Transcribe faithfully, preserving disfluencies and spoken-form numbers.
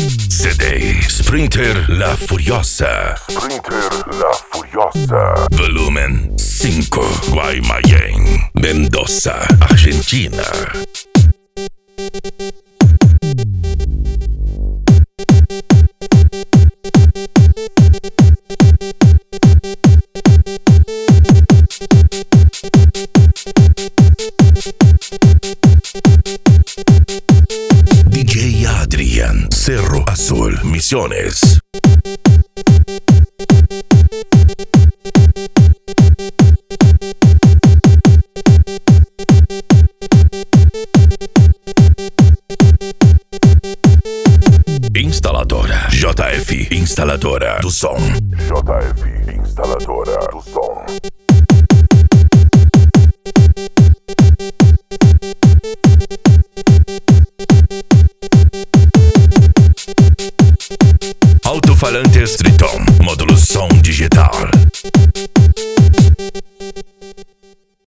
C D Sprinter La Furiosa. Sprinter La Furiosa. Volumen cinco. Guaymallén, Mendoza, Argentina. D J Adrian, Cerro Azul, Misiones. Instaladora J F, instaladora do som. J F, instaladora do som. Alto-falantes Triton, módulo som digital.